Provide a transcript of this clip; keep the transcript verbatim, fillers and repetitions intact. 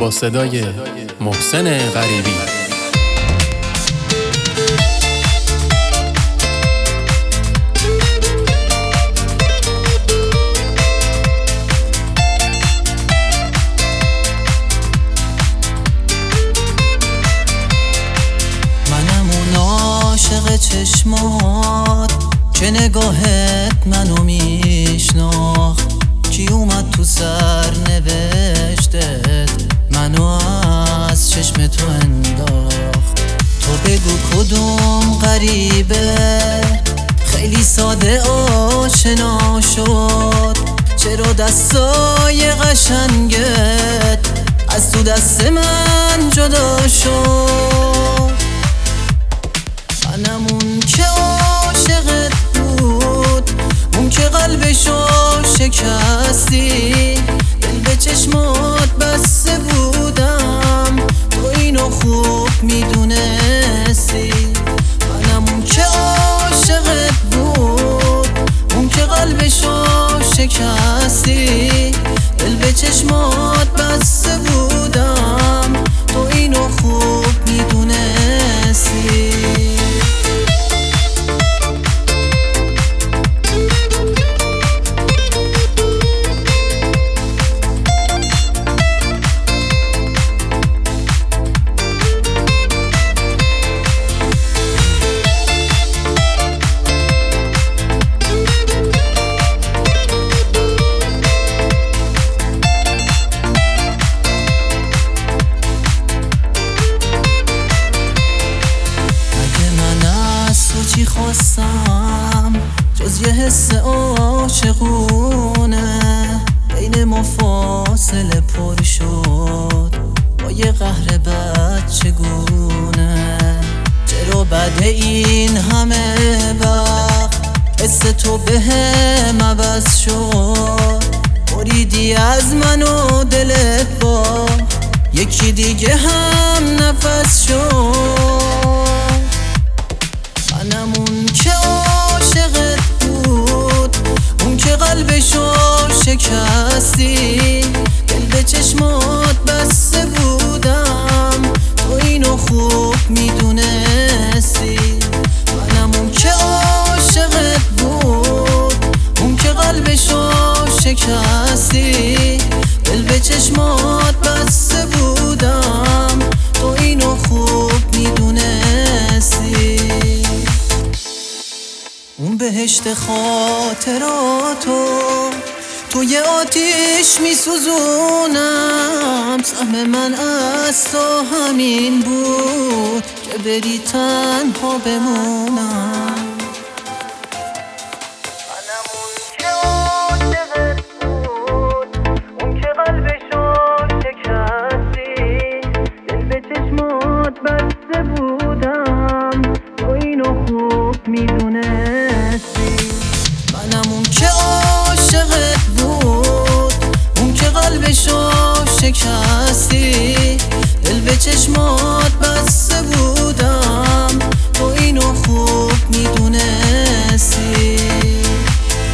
با صدای محسن غریبی. منم اون عاشق چشمات که نگاهت منو میشناخت، کی اومد تو سر نوشتت منو از چشم تو انداخت. تو بگو کدوم غریبه خیلی ساده آشنا شد، چرا دستای قشنگت از تو دست من جدا شد. منم اون که عاشقت بود، اون که قلبشو شکستی، دل به چشمات بسته بودم تو اینو خوب میدونستی. منم اون که عاشقت بود، اون که قلبشو شکستی، دل به چشمات بسته بودم تو اینو خوب میدونستی. چی خواستم جز یه حس عاشقونه، بین ما فاصله پر شد با یه قهر بد چگونه. چرا بعد این همه وقت حس تو به هم عوض شد، بریدی از من و دلت با یکی دیگه هم نفس شد. منم اون که عاشقت بود، اون که قلبشو شکستی، دل به چشمات بسته بودم تو اینو خوب میدونستی. منم اون که عاشقت بود، اون که قلبشو شکستی، دل به چشمات بسته بودم تو اینو خوب میدونستی. اون بهشت خاطراتو توی آتیش میسوزونم، سهم من از تو همین بود که بری تنها بمونم.